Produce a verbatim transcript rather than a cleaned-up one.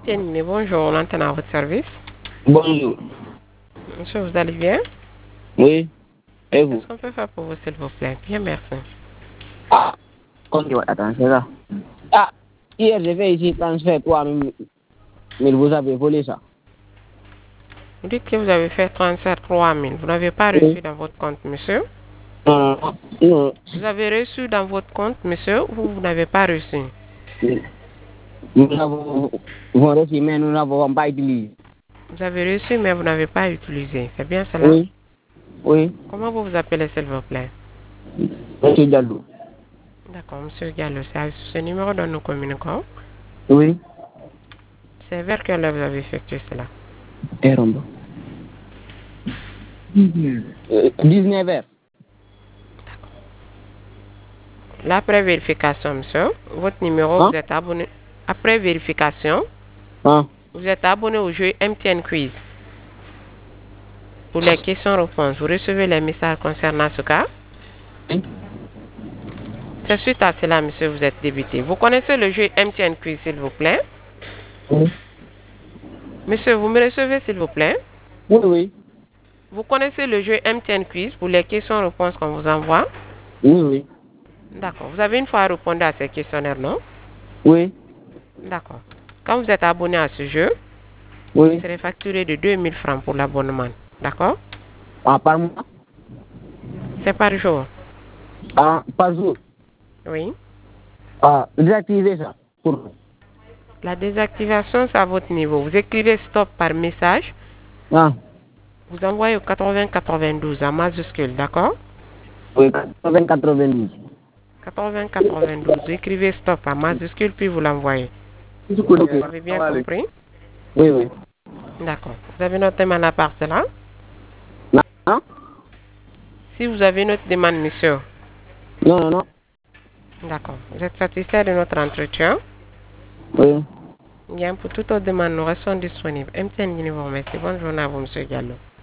M T N, bonjour, l'antenne à votre service. Bonjour. Monsieur, vous allez bien? Oui. Et vous? Qu'est-ce qu'on peut faire pour vous, s'il vous plaît? Bien, merci. Ah, ok, ouais, attends, c'est ça. Ah, hier j'ai fait ici transfert trois mille, vous avez volé ça. Vous dites que vous avez fait transfert trois mille. Vous n'avez pas Oui. reçu dans votre compte, monsieur? Non, non, non. Vous avez reçu dans votre compte, monsieur, ou vous n'avez pas reçu? Nous avons reçu, mais nous n'avons pas utilisé. Vous avez reçu, mais vous n'avez pas utilisé. C'est bien cela? Oui. Oui. Comment vous vous appelez, s'il vous plaît? Monsieur Diallo. D'accord, monsieur Gallo, c'est à ce numéro dont nous communiquons. Oui. C'est vers quelle heure vous avez effectué cela? Et Rombo. dix-neuf heures. Après vérification, monsieur, votre numéro, Hein? vous êtes abonné. Après vérification, Hein? vous êtes abonné au jeu M T N Quiz. Pour les questions-réponses, vous recevez les messages concernant ce cas. Oui. C'est suite à cela, monsieur, vous êtes débuté. Vous connaissez le jeu M T N Quiz, s'il vous plaît? Oui. Monsieur, vous me recevez, s'il vous plaît? Oui, oui. Vous connaissez le jeu M T N Quiz pour les questions-réponses qu'on vous envoie? Oui, oui. D'accord. Vous avez une fois répondu à ces questionnaires, non? Oui. D'accord. Quand vous êtes abonné à ce jeu, vous Oui. serez facturé de deux mille francs pour l'abonnement. D'accord? Ah, par mois? C'est par jour. Ah, par jour? Oui. Ah, désactiver ça. Pour... La désactivation, c'est à votre niveau. Vous écrivez stop par message. Ah. Vous envoyez au quatre-vingts quatre-vingt-douze en majuscule, d'accord? Oui, quatre-vingts quatre-vingt-douze. quatre-vingts quatre-vingt-douze. Vous écrivez stop en majuscule, puis vous l'envoyez. Ok. Vous avez bien compris? Oui, oui. D'accord. Vous avez notre demande à part cela? Non? Si vous avez notre demande, monsieur. Non, non, non. D'accord. Vous êtes satisfait de notre entretien? Oui. Bien, pour toute autre demande, nous restons disponibles. M T N, vous remercie. Bonne journée à vous, monsieur Gallo.